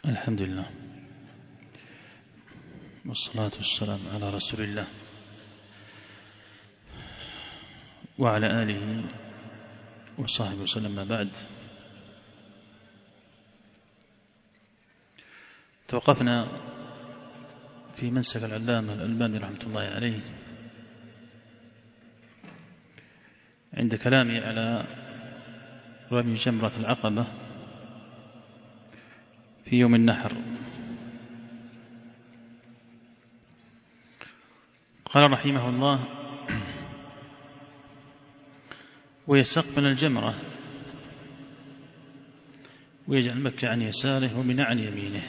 الحمد لله والصلاة والسلام على رسول الله وعلى آله وصحبه وسلم. ما بعد، توقفنا في منسك العلامة الألباني رحمة الله عليه عند كلامه على رمي جمرة العقبة في يوم النحر. قال رحمه الله: ويستقبل الجمرة ويجعل مكة عن يساره ومنى عن يمينه.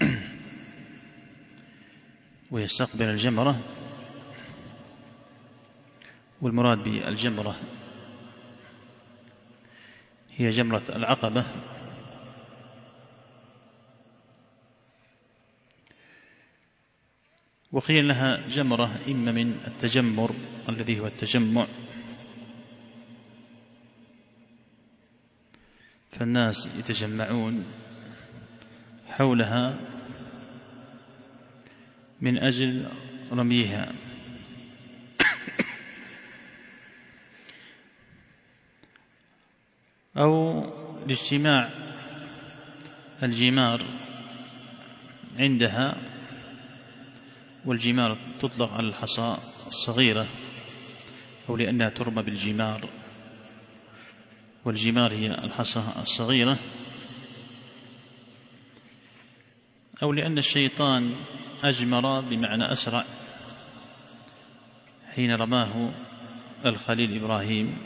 ويستقبل الجمرة، والمراد بالجمرة هي جمرة العقبة، وقيل لها جمرة إما من التجمر الذي هو التجمع، فالناس يتجمعون حولها من أجل رميها، أو لاجتماع الجمار عندها. والجمار تطلق على الحصى الصغيرة، أو لأنها ترمى بالجمار، والجمار هي الحصى الصغيرة، أو لأن الشيطان أجمر بمعنى أسرع حين رماه الخليل إبراهيم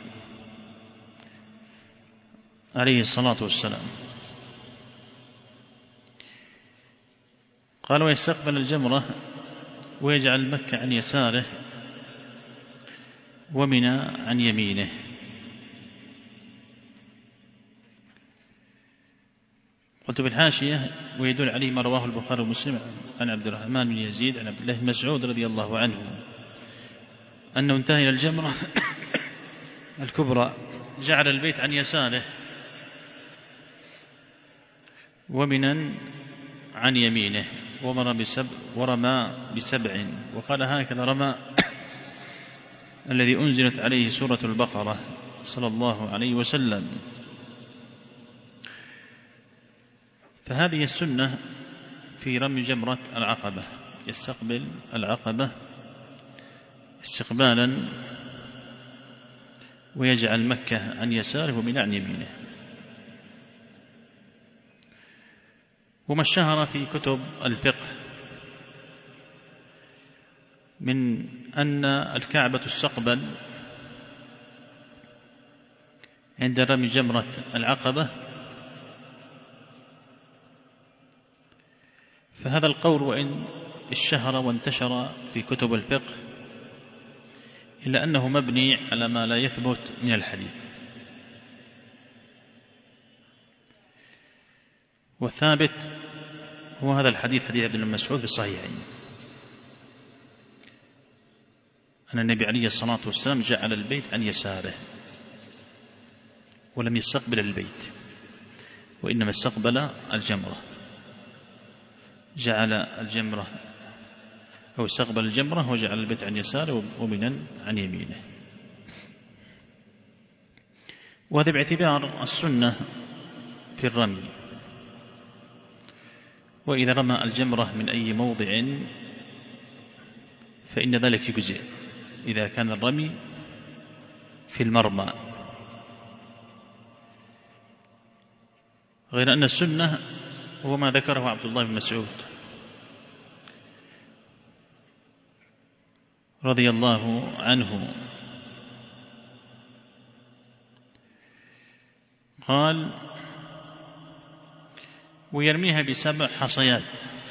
عليه الصلاة والسلام. قال: ويستقبل الجمرة ويجعل مكة عن يساره ومنى عن يمينه. قلت بالحاشية: ويدل عليه ما رواه البخاري ومسلم عن عبد الرحمن بن يزيد عن عبد الله بن مسعود رضي الله عنه أنه انتهى إلى الجمرة الكبرى، جعل البيت عن يساره ومنى عن يمينه، ورمى بسبع. وقال: هكذا رمى الذي أنزلت عليه سورة البقرة صلى الله عليه وسلم. فهذه السنة في رمي جمرة العقبة، يستقبل العقبة استقبالا ويجعل مكة عن يساره ومنى عن يمينه. وما اشتهر في كتب الفقه من أن الكعبة تستقبل عند رمي جمرة العقبة، فهذا القول وإن اشتهر وانتشر في كتب الفقه إلا أنه مبني على ما لا يثبت من الحديث. والثابت هو هذا الحديث، حديث ابن مسعود في الصحيحين، أن النبي عليه الصلاة والسلام جعل البيت عن يساره ولم يستقبل البيت، وإنما استقبل الجمرة، جعل الجمرة أو استقبل الجمرة وجعل البيت عن يساره ومنى عن يمينه. وهذا باعتبار السنة في الرمي. وإذا رمى الجمرة من أي موضع فإن ذلك يجزئ إذا كان الرمي في المرمى، غير أن السنة هو ما ذكره عبد الله بن مسعود رضي الله عنه، قال: ويرميها ب7 حصيات.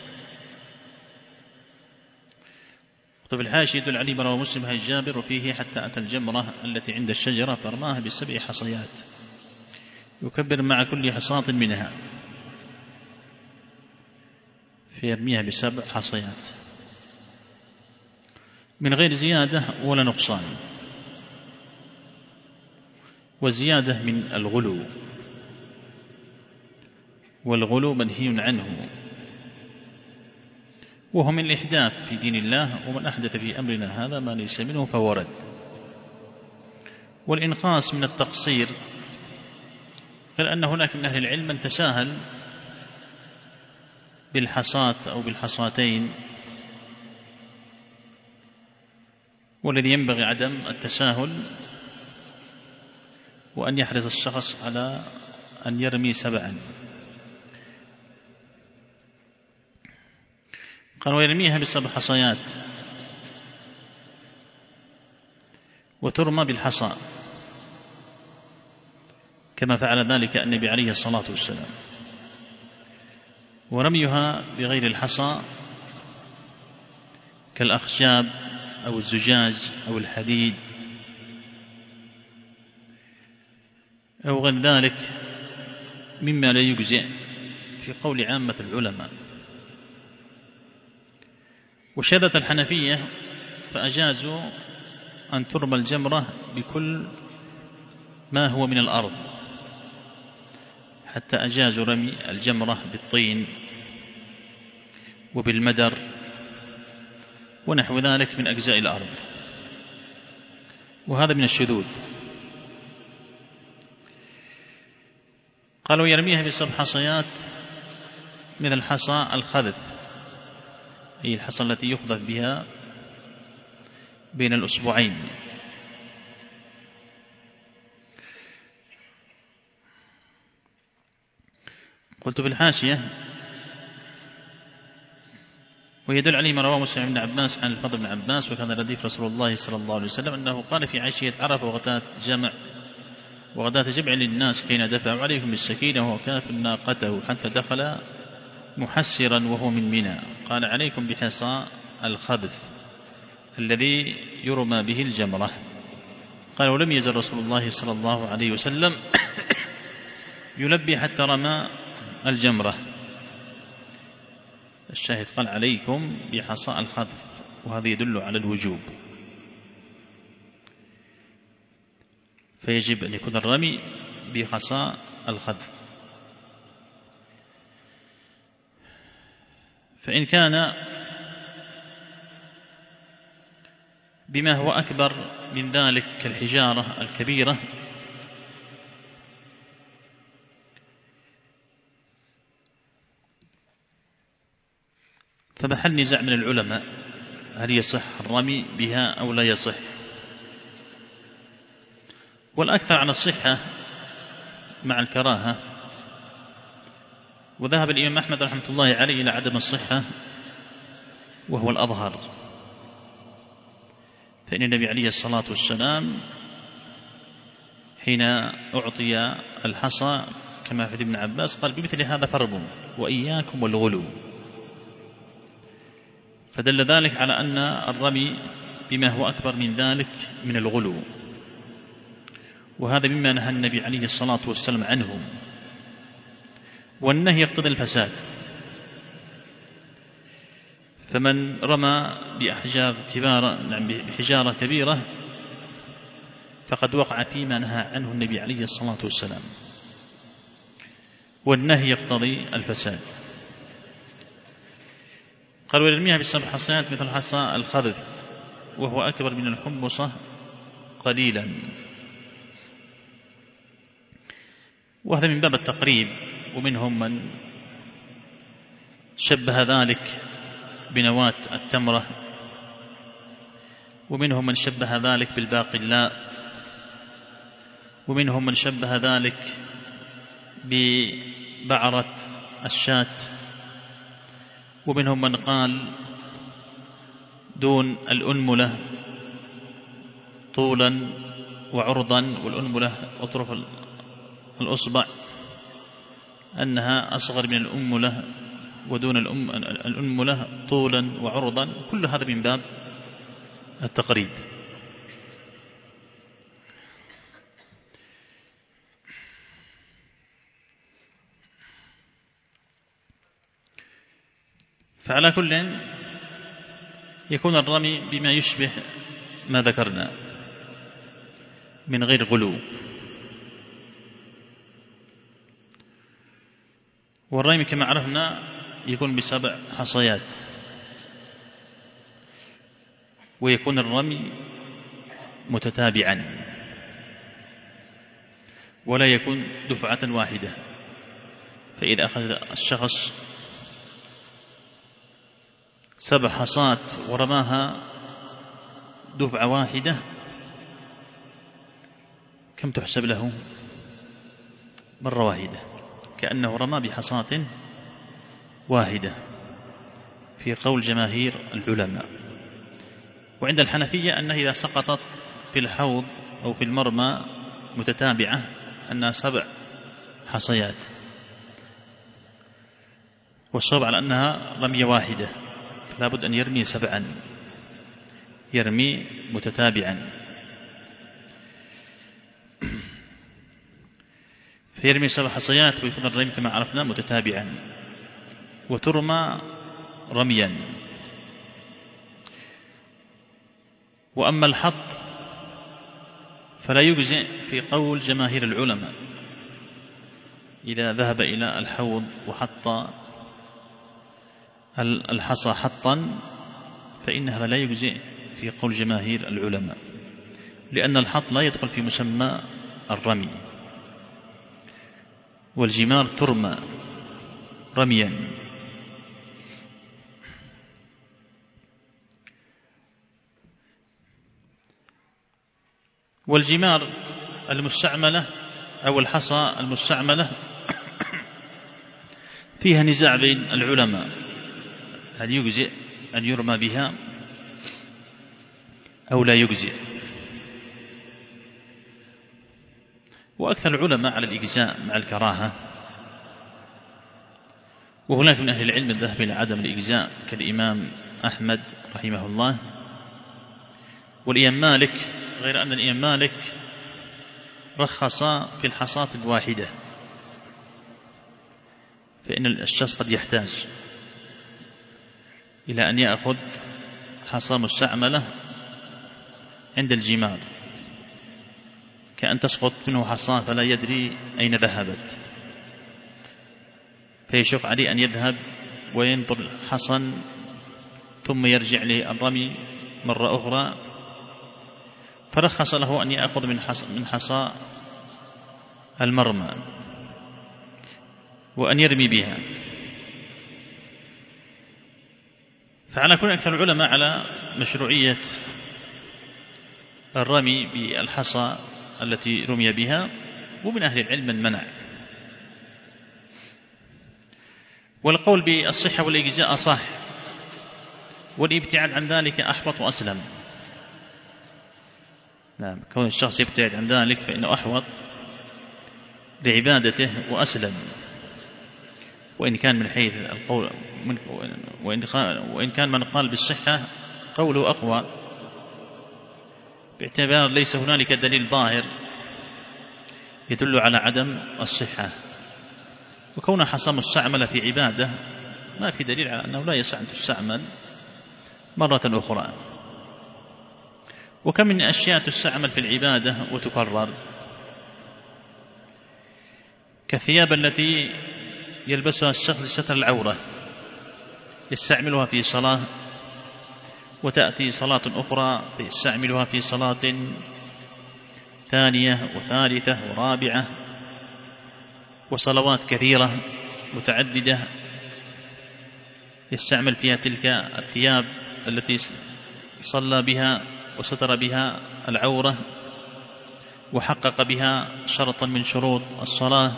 طب الحاشي يدل عليه ما رواه مسلم عن جابر وفيه: حتى أتى الجمرة التي عند الشجرة فرماها ب7 حصيات يكبر مع كل حصاة منها، فيرميها ب7 حصيات من غير زيادة ولا نقصان. والزيادة من الغلو، والغلو منهي عنه وهو من الإحداث في دين الله، ومن أحدث في أمرنا هذا ما ليس منه فهو رد. والإنقاص من التقصير، غير أن هناك من أهل العلم من تساهل بالحصاة أو بالحصاتين، والذي ينبغي عدم التساهل، وأن يحرص الشخص على أن يرمي 7. قال ويرميها ب7 حصيات، وترمى بالحصى كما فعل ذلك النبي عليه الصلاة والسلام. ورميها بغير الحصى كالأخشاب أو الزجاج أو الحديد أو غير ذلك مما لا يجزئ في قول عامة العلماء. وشذت الحنفية فأجازوا أن ترمى الجمرة بكل ما هو من الأرض، حتى أجازوا رمي الجمرة بالطين وبالمدر ونحو ذلك من أجزاء الأرض، وهذا من الشذوذ. قالوا يرميها ب7 حصيات مثل حصى الخذف، أي الحصى التي يخذف بها بين الأصبعين. قلت في الحاشية ويدل عليه ما رواه مسلم بن عباس عن الفضل بن عباس، وكان رديف رسول الله صلى الله عليه وسلم أنه قال في عشية عرفة وغداة جمع للناس حين دفعوا عليهم بالسكينة وكاف ناقته حتى دخل محسرا وهو من منى، قال عليكم بحصى الخذف الذي يرمى به الجمرة. قال ولم يزل رسول الله صلى الله عليه وسلم يلبي حتى رمى الجمرة. الشاهد قال عليكم بحصى الخذف، وهذا يدل على الوجوب، فيجب أن يكون الرمي بحصى الخذف. فإن كان بما هو أكبر من ذلك كالحجارة الكبيرة فمحل نزاع من العلماء هل يصح الرمي بها أو لا يصح، والأكثر على الصحة مع الكراهة. وذهب الإمام أحمد رحمة الله عليه إلى عدم الصحة وهو الأظهر، فإن النبي عليه الصلاة والسلام حين أعطي الحصى كما في ابن عباس قال بمثل هذا فارموا وإياكم والغلو، فدل ذلك على أن الرمي بما هو أكبر من ذلك من الغلو، وهذا مما نهى النبي عليه الصلاة والسلام عنه، والنهي يقتضي الفساد. فمن رمى بحجارة كبيرة فقد وقع فيما نهى عنه النبي عليه الصلاة والسلام، والنهي يقتضي الفساد. قال ويرميها ب7 حصيات مثل حصى الخذف وهو أكبر من الحمصة قليلا، وهذا من باب التقريب. ومنهم من شبه ذلك بنواة التمرة، ومنهم من شبه ذلك بالباقلاء، ومنهم من شبه ذلك ببعرة الشاة، ومنهم من قال دون الأنملة طولا وعرضا، والأنملة أطرف الأصبع أنها أصغر من الأنملة، ودون الأنملة طولا وعرضا، كل هذا من باب التقريب. فعلى كل يكون الرمي بما يشبه ما ذكرنا من غير غلو. والرمي كما عرفنا يكون ب7 حصيات، ويكون الرمي متتابعا ولا يكون دفعة واحدة. فإذا أخذ الشخص 7 حصات ورماها دفعة واحدة كم تحسب له؟ مرة واحدة، كأنه رمى بحصاة واحدة في قول جماهير العلماء. وعند الحنفية أنها إذا سقطت في الحوض أو في المرمى متتابعة أنها 7 حصيات، والصواب على أنها رمية واحدة، فلا بد أن يرمي 7، يرمي متتابعا، فيرمي 7 حصيات ويكون الرمي كما عرفنا متتابعا، وترمى رميا. وأما الحط فلا يجزئ في قول جماهير العلماء، إذا ذهب إلى الحوض وحط الحصى حطا فإن هذا لا يجزئ في قول جماهير العلماء، لأن الحط لا يدخل في مسمى الرمي، والجمار ترمى رميا. والجمار المستعملة أو الحصى المستعملة فيها نزاع بين العلماء، هل يجزئ أن يرمى بها أو لا يجزئ. وأكثر العلماء على الإجزاء مع الكراهة، وهناك من أهل العلم الذهب إلى عدم الإجزاء كالإمام أحمد رحمه الله والإمام مالك، غير أن الإمام مالك رخص في الحصاة الواحدة، فإن الشخص قد يحتاج إلى أن يأخذ حصى مستعملة عند الجمار، كأن تسقط منه حصاة فلا يدري أين ذهبت، فيشق عليه أن يذهب وينطر حصى ثم يرجع للرمي مرة أخرى، فرخص له أن يأخذ من حصى المرمى وأن يرمي بها. فعلى كل أكثر العلماء على مشروعية الرمي بالحصى التي رمي بها، ومن أهل العلم من منع. والقول بالصحة والإجزاء صح، والابتعاد عن ذلك أحوط وأسلم. نعم، كون الشخص يبتعد عن ذلك فإنه أحوط لعبادته وأسلم، وإن كان من حيث القول وإن كان من قال بالصحة قوله أقوى، باعتبار ليس هنالك دليل ظاهر يدل على عدم الصحة، وكون حصى مستعملة في عبادة ما في دليل على أنه لا يصح أن تستعمل مرة أخرى. وكم من أشياء تستعمل في العبادة وتكرر، كالثياب التي يلبسها الشخص لستر العورة، يستعملها في صلاة وتأتي صلاة أخرى فيستعملها في صلاة ثانية وثالثة ورابعة، وصلوات كثيرة متعددة يستعمل فيها تلك الثياب التي صلى بها وستر بها العورة وحقق بها شرطا من شروط الصلاة.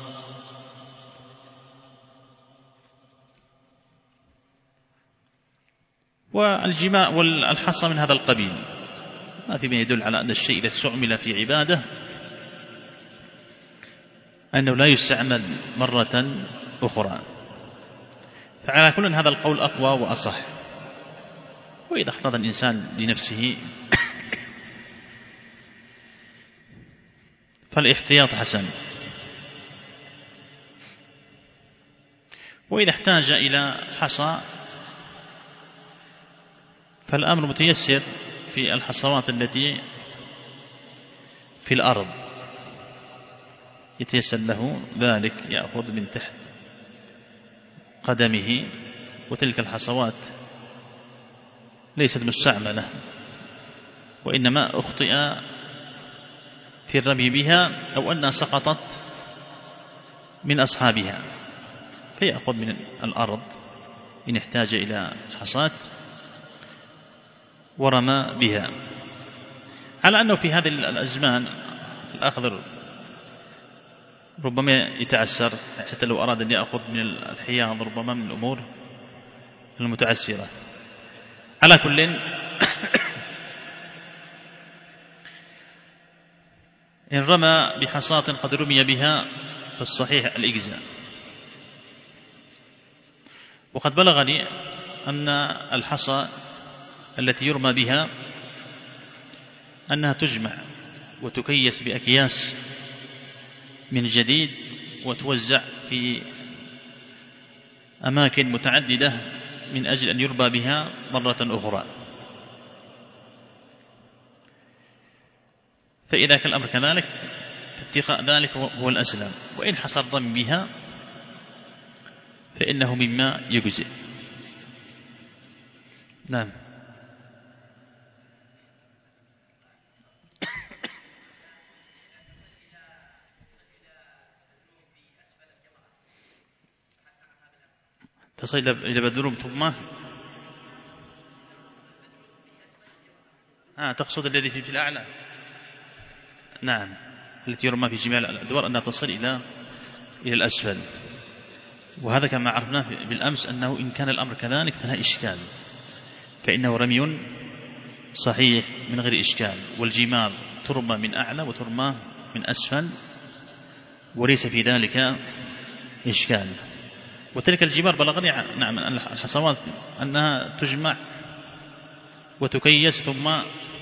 والجماع والحصى من هذا القبيل، ما في ما يدل على أن الشيء إذا استعمل في عبادة أنه لا يستعمل مرة أخرى. فعلى كل هذا القول أقوى وأصح. وإذا احتاط الإنسان لنفسه فالاحتياط حسن، وإذا احتاج إلى حصى فالأمر متيسر في الحصوات التي في الأرض، يتيسر له ذلك، يأخذ من تحت قدمه، وتلك الحصوات ليست مستعملة وإنما أخطئ في الرمي بها أو أنها سقطت من أصحابها، فيأخذ من الأرض إن احتاج إلى حصاة ورمى بها، على أنه في هذه الأزمان الأخذ ربما يتعسر، حتى لو أراد أن يأخذ من الحياض ربما من الأمور المتعسرة. على كل إن رمى بحصاة قد رمي بها فالصحيح الإجزاء. وقد بلغني أن الحصى التي يرمى بها أنها تجمع وتكيس بأكياس من جديد وتوزع في أماكن متعددة من أجل أن يربى بها مرة أخرى. فإذا كان الأمر كذلك فاتقاء ذلك هو الأسلم، وإن حصل الرمي بها فإنه مما يجزئ. نعم. تصل إلى بدروم ثم تقصد الذي في الأعلى. نعم، التي يرمى في جميع الأدوار أنها تصل إلى الأسفل. وهذا كما عرفناه بالأمس أنه إن كان الأمر كذلك فلا إشكال، فإنه رمي صحيح من غير إشكال، والجمار ترمى من أعلى وترمى من أسفل وليس في ذلك إشكال. وتلك الجمار بلغني نعم الحصوات أنها تجمع وتكيس ثم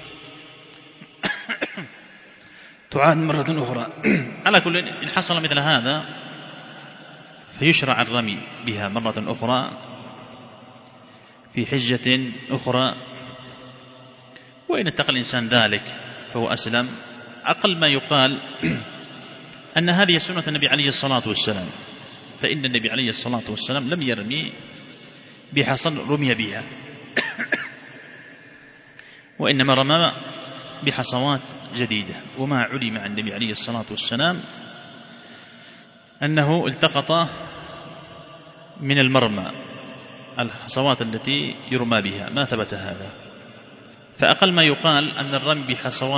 تعاد مرة أخرى. على كل إن حصل مثل هذا فيشرع الرمي بها مرة أخرى في حجة أخرى، وإن اتقى الإنسان ذلك فهو أسلم. أقل ما يقال أن هذه سنة النبي عليه الصلاة والسلام، فإن النبي عليه الصلاة والسلام لم يرمي بحصى رمي بها، وإنما رمى بحصوات جديدة. وما علم عن النبي عليه الصلاة والسلام أنه التقط من المرمى الحصوات التي يرمى بها، ما ثبت هذا. فأقل ما يقال أن الرمي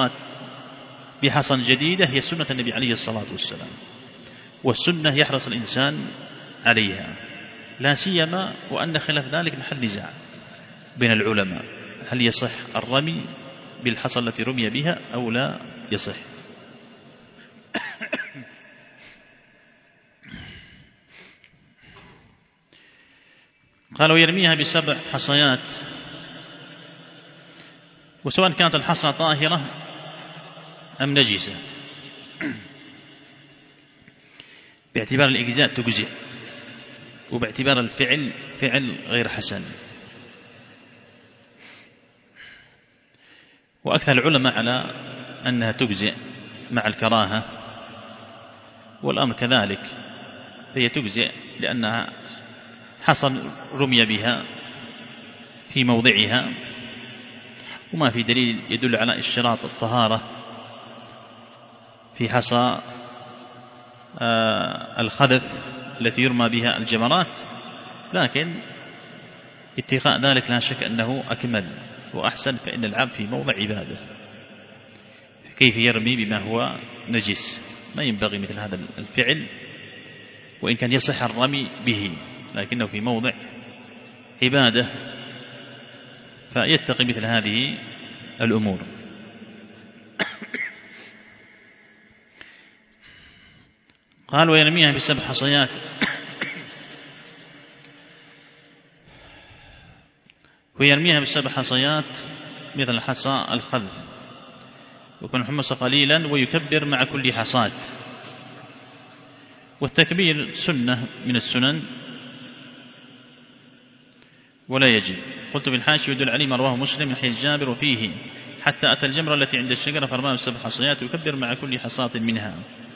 بحصى جديدة هي سنة النبي عليه الصلاة والسلام، والسنة يحرص الإنسان عليها، لا سيما وأن خلاف ذلك محل نزاع بين العلماء، هل يصح الرمي بالحصى التي رمي بها أو لا يصح. قالوا يرميها ب7 حصيات، وسواء كانت الحصى طاهرة أم نجسة، باعتبار الإجزاء تجزئ، وباعتبار الفعل فعل غير حسن. وأكثر العلماء على أنها تجزئ مع الكراهة، والأمر كذلك، فهي تجزئ لأنها حصل رمي بها في موضعها، وما في دليل يدل على اشتراط الطهارة في حصى الخذف التي يرمى بها الجمرات، لكن اتقاء ذلك لا شك أنه أكمل وأحسن، فإن العبد في موضع عبادة، كيف يرمي بما هو نجس؟ ما ينبغي مثل هذا الفعل، وإن كان يصح الرمي به لكنه في موضع عبادة، فيتقي مثل هذه الأمور. قال ويرميها ب7 حصيات، ويرميها ب7 حصيات مثل حصى الخذف، ويكون حمص قليلا ويكبر مع كل حصاة. والتكبير سنة من السنن ولا يجب. قلت بالحاشي يدل عليه ما رواه مسلم من حديث جابر وفيه حتى أتى الجمرة التي عند الشجرة فرماها ب7 حصيات ويكبر مع كل حصاة منها.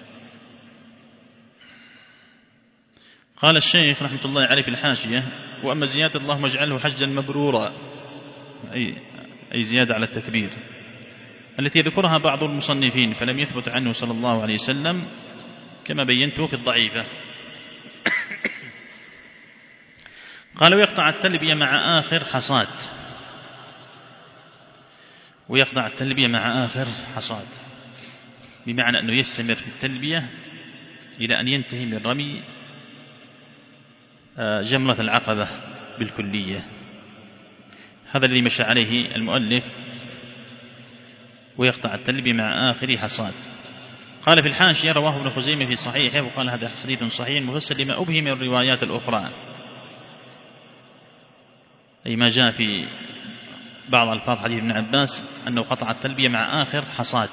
قال الشيخ رحمة الله عليه في الحاشية: وأما زيادة اللهم اجعله حجا مبرورا، أي زيادة على التكبير، التي ذكرها بعض المصنفين فلم يثبت عنه صلى الله عليه وسلم كما بينته في الضعيفة. قال ويقطع التلبية مع آخر حصاد، ويقطع التلبية مع آخر حصاد بمعنى أنه يستمر في التلبية إلى أن ينتهي من رمي جمرة العقبة بالكلية. هذا الذي مشى عليه المؤلف، ويقطع التلبية مع آخر حصاد. قال في الحاشية رواه ابن خزيمة في صحيحه وقال هذا حديث صحيح مفسر لما أبهم من الروايات الأخرى، أي ما جاء في بعض ألفاظ حديث ابن عباس أنه قطع التلبية مع آخر حصاد.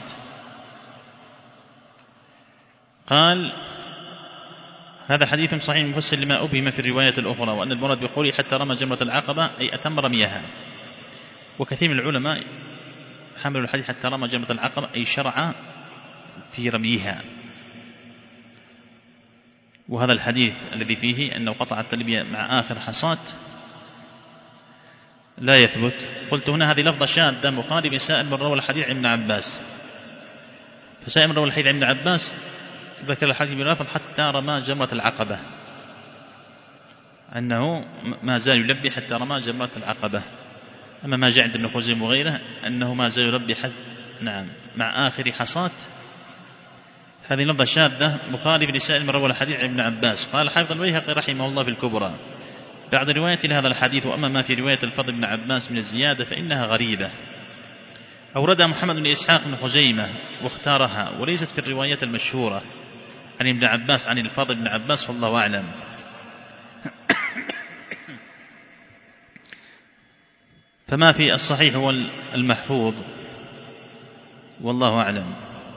قال هذا حديث صحيح مفسر لما أبهم في الروايات الأخرى، وأن المراد بقوله حتى رمى جمرة العقبة أي أتم رميها. وكثير من العلماء حملوا الحديث حتى رمى جمرة العقبة أي شرع في رميها، وهذا الحديث الذي فيه أنه قطع التلبية مع آخر حصاد لا يثبت. قلت هنا هذه لفظة شاذة مخالفة سائر من روى الحديث عن ابن عباس، فسائر من روى الحديث عن ابن عباس ذكر الحديث بلفظ حتى رمى جمرة العقبة، أنه ما زال يلبي حتى رمى جمرة العقبة. أما ما جاء عند ابن خزيمة وغيره أنه ما زال يلبي مع آخر حصاد، هذه لفظة شاذة مخالفة لسائر من روى الحديث عن ابن عباس. قال حافظ البيهقي رحمه الله في الكبرى بعد رواية لهذا الحديث وأما ما في رواية الفضل بن عباس من الزيادة فإنها غريبة. أوردها محمد بن إسحاق بن خزيمة واختارها، وليست في الروايات المشهورة عن ابن عباس عن الفضل بن عباس والله أعلم. فما في الصحيح هو المحفوظ والله أعلم.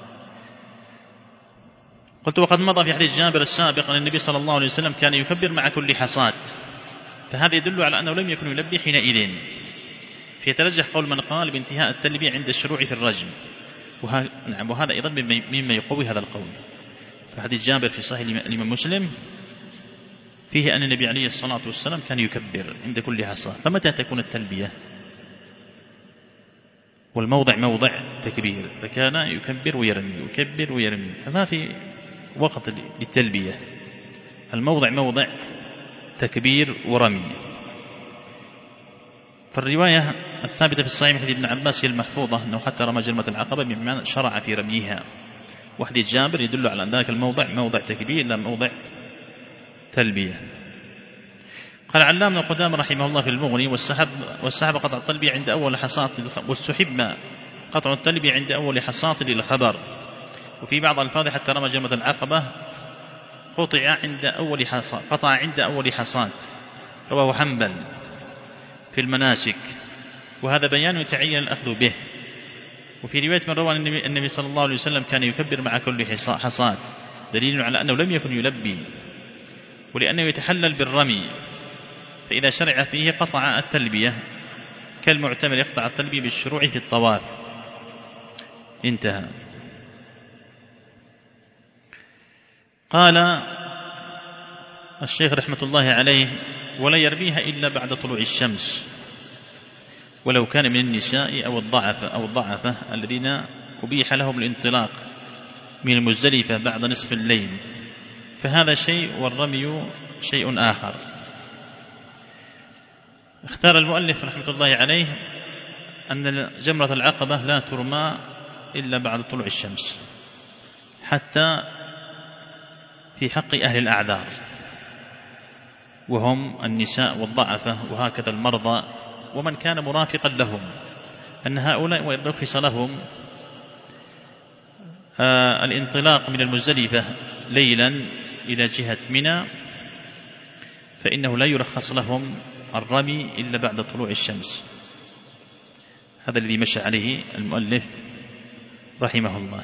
قلت وقد مضى في حديث جابر السابق أن النبي صلى الله عليه وسلم كان يكبر مع كل حصاد، فهذا يدل على أنه لم يكن يلبي حينئذ، فيترجح قول من قال بانتهاء التلبية عند الشروع في الرجم، وهذا أيضا مما يقوي هذا القول. فحديث جابر في صحيح الإمام مسلم فيه أن النبي عليه الصلاة والسلام كان يكبر عند كل حصاد. فمتى تكون التلبية؟ والموضع موضع تكبير، فكان يكبر ويرمي يكبر ويرمي، فما في وقت للتلبية. الموضع موضع تكبير ورمي. فالرواية الثابتة في الصحيح حديث ابن عباس هي المحفوظة أنه حتى رمى جمرة العقبة بمعنى شرع في رميها، وحديث جابر يدل على أن ذاك الموضع موضع تكبير لا موضع تلبية. قال علام بن قدامة رحمه الله في المغني والسحب قطع التلبية عند أول حصاد، واستحب قطع التلبية عند أول حصاد للخبر. وفي بعض الفاظ حتى رمى جمرة العقبة قطع عند أول حصاد، رواه حنبل في المناسك، وهذا بيان يتعين الأخذ به. وفي رواية من روى النبي صلى الله عليه وسلم كان يكبر مع كل حصاد، دليل على أنه لم يكن يلبي، ولأنه يتحلل بالرمي، فإذا شرع فيه قطع التلبية كالمعتمر يقطع التلبية بالشروع في الطواف. انتهى. قال الشيخ رحمة الله عليه ولا يرميها إلا بعد طلوع الشمس، ولو كان من النساء أو الضعفة الذين أبيح لهم الانطلاق من المزدلفة بعد نصف الليل، فهذا شيء والرمي شيء آخر. اختار المؤلف رحمة الله عليه أن جمرة العقبة لا ترمى إلا بعد طلوع الشمس، حتى في حق أهل الأعذار وهم النساء والضعفة، وهكذا المرضى ومن كان مرافقا لهم، أن هؤلاء وإن رخص لهم الانطلاق من المزدلفة ليلا إلى جهة منى، فإنه لا يرخص لهم الرمي إلا بعد طلوع الشمس. هذا الذي مشى عليه المؤلف رحمه الله.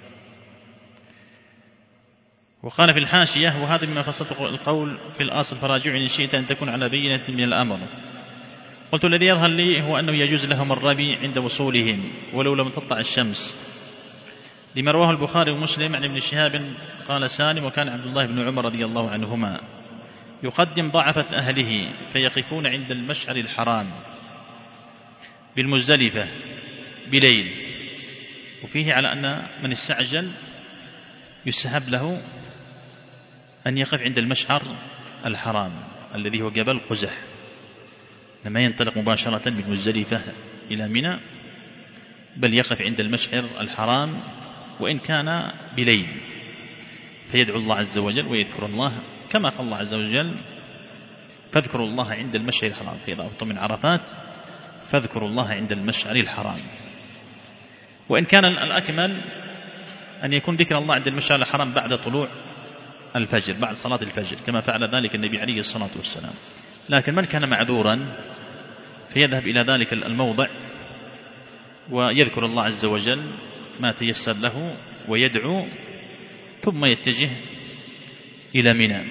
وقال في الحاشية وهذا مما فصلت القول في الأصل فراجعني إن شئت أن تكون على بينة من الأمر. قلت الذي يظهر لي هو أنه يجوز لهم الرمي عند وصولهم ولو لم تطلع الشمس، لما رواه البخاري ومسلم عن ابن شهاب قال سالم وكان عبد الله بن عمر رضي الله عنهما يقدم ضعفة أهله فيقفون عند المشعر الحرام بالمزدلفة بليل وفيه على أن من استعجل يستحب له أن يقف عند المشعر الحرام الذي هو جبل قزح، لما ينطلق مباشرة من مزدلفة إلى منى، بل يقف عند المشعر الحرام وإن كان بليل، فيدعو الله عز وجل ويذكر الله كما قال الله عز وجل: فاذكروا الله عند المشعر الحرام، فإذا أفضتم من عرفات فاذكروا الله عند المشعر الحرام. وإن كان الأكمل أن يكون ذكر الله عند المشعر الحرام بعد طلوع الفجر، بعد صلاة الفجر، كما فعل ذلك النبي عليه الصلاة والسلام. لكن من كان معذورا فيذهب إلى ذلك الموضع ويذكر الله عز وجل ما تيسر له ويدعو، ثم يتجه إلى منى.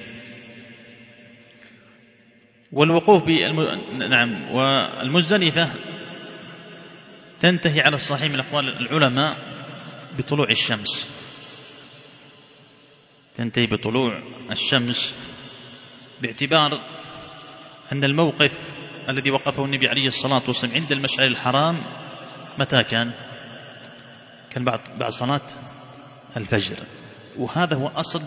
والوقوف والمزدلفة تنتهي على الصحيح من أقوال العلماء بطلوع الشمس، تنتهي بطلوع الشمس، باعتبار أن الموقف الذي وقفه النبي عليه الصلاة والسلام عند المشعر الحرام متى كان بعد صلاة الفجر، وهذا هو أصل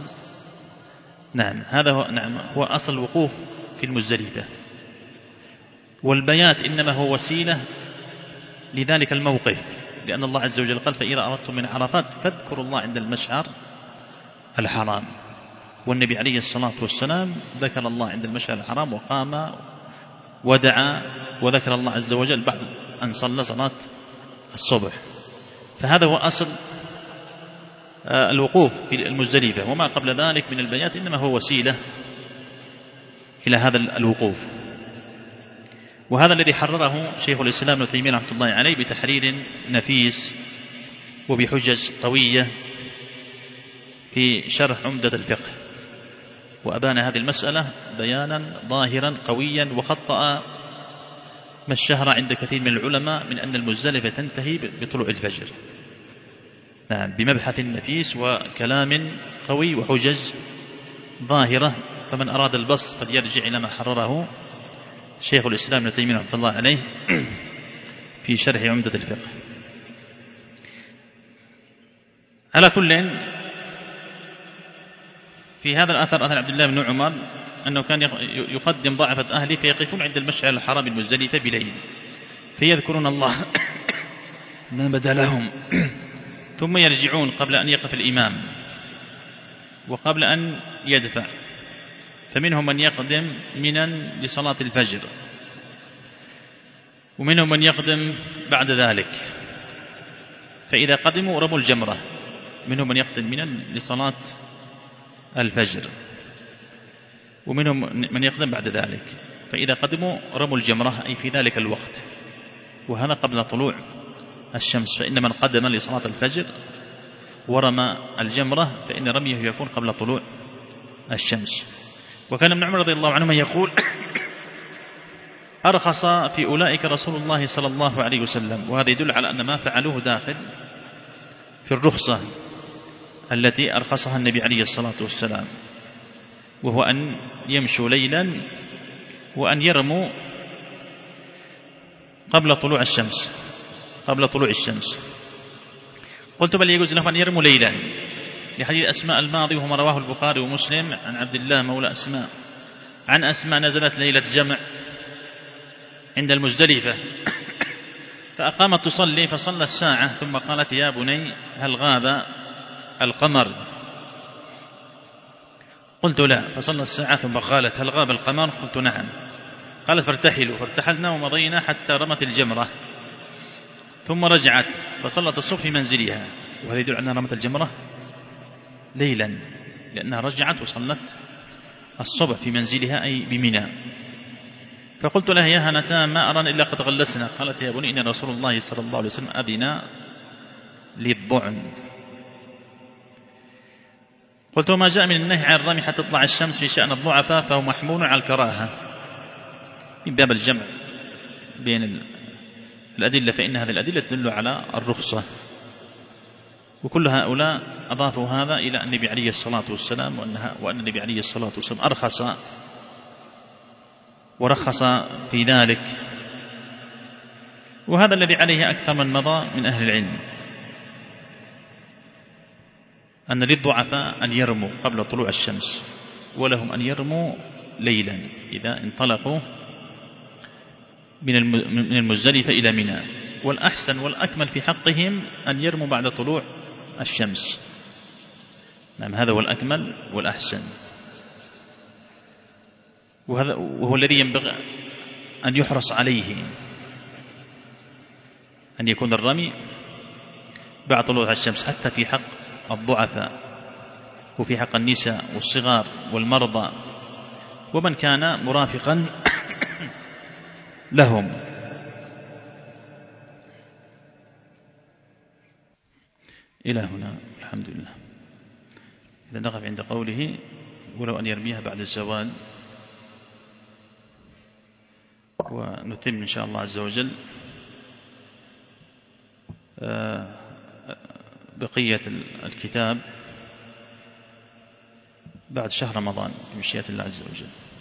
هو أصل الوقوف في المزدلفة. والبيات إنما هو وسيلة لذلك الموقف، لأن الله عز وجل قال: فإذا أردتم من عرفات فاذكروا الله عند المشعر الحرام. والنبي عليه الصلاة والسلام ذكر الله عند المشعر الحرام وقام ودعا وذكر الله عز وجل بعد أن صلى صلاة الصبح. فهذا هو أصل الوقوف في المزدلفة، وما قبل ذلك من البيات إنما هو وسيلة إلى هذا الوقوف. وهذا الذي حرره شيخ الإسلام ابن تيمية رحمة الله عليه بتحرير نفيس وبحجج قوية في شرح عمدة الفقه، وأبان هذه المسألة بيانا ظاهرا قويا، وخطأ ما اشتهر عند كثير من العلماء من أن المزدلفة تنتهي بطلوع الفجر. بمبحث نفيس وكلام قوي وحجج ظاهرة. فمن أراد البسط فليرجع إلى ما حرره شيخ الإسلام ابن تيمية رحمة الله عليه في شرح عمدة الفقه. على كل، في هذا الأثر أثر عبد الله بن عمر أنه كان يقدم ضعفة أهله فيقفون عند المشعر الحرام المزدلفة بليل فيذكرون الله ما بدا لهم، ثم يرجعون قبل أن يقف الإمام وقبل أن يدفع. فمنهم من يقدم منا لصلاة الفجر، ومنهم من يقدم بعد ذلك، فإذا قدموا رموا الجمرة. منهم من يقدم منا لصلاة الفجر، ومنهم من يقدم بعد ذلك، فإذا قدموا رموا الجمرة أي في ذلك الوقت، وهذا قبل طلوع الشمس. فإن من قدم لصلاة الفجر ورمى الجمرة فإن رميه يكون قبل طلوع الشمس. وكان ابن عمر رضي الله عنهما يقول: أرخص في أولئك رسول الله صلى الله عليه وسلم. وهذا يدل على أن ما فعلوه داخل في الرخصة التي أرخصها النبي عليه الصلاة والسلام، وهو أن يمشوا ليلا وأن يرموا قبل طلوع الشمس. قلت: بل يجوز لهم أن يرموا ليلا، لحديث أسماء الماضي، وهو رواه البخاري ومسلم عن عبد الله مولى أسماء عن أسماء نزلت ليلة جمع عند المزدلفة فأقامت تصلي، فصلى الساعة ثم قالت: يا بني هل غاب القمر؟ قلت: لا. فصلى الساعة ثم قالت: هل غاب القمر؟ قلت: نعم. قالت: فارتحلوا. فارتحلنا ومضينا حتى رمت الجمرة، ثم رجعت فصلت الصبح في منزلها. وهذا يدل أنها رمت الجمرة ليلا، لأنها رجعت وصلت الصبح في منزلها أي بمنى. فقلت لها: يا هنتا ما أرانا إلا قد غلسنا. قالت: يا بني إن رسول الله صلى الله عليه وسلم أذن للضعن. قلت: وما جاء من النهي عن الرمي حتى تطلع الشمس في شأن الضعفاء فهو محمول على الكراهة، من باب الجمع بين الأدلة، فإن هذه الأدلة تدل على الرخصة. وكل هؤلاء أضافوا هذا إلى النبي عليه الصلاة والسلام، وأن النبي عليه الصلاة والسلام أرخص ورخص في ذلك. وهذا الذي عليه أكثر من مضى من أهل العلم، أن للضعفاء أن يرموا قبل طلوع الشمس، ولهم أن يرموا ليلا إذا انطلقوا من المزدلفة إلى منى، والأحسن والأكمل في حقهم أن يرموا بعد طلوع الشمس. نعم، هذا هو الأكمل والأحسن، وهو الذي ينبغي أن يحرص عليه، أن يكون الرمي بعد طلوع الشمس، حتى في حق الضعفاء، وفي حق النساء والصغار والمرضى ومن كان مرافقا لهم. إلى هنا الحمد لله. إذا نقف عند قوله ولو أن يرميها بعد الزوال، ونتم إن شاء الله عز وجل بقية الكتاب بعد شهر رمضان بمشيئة الله عز وجل.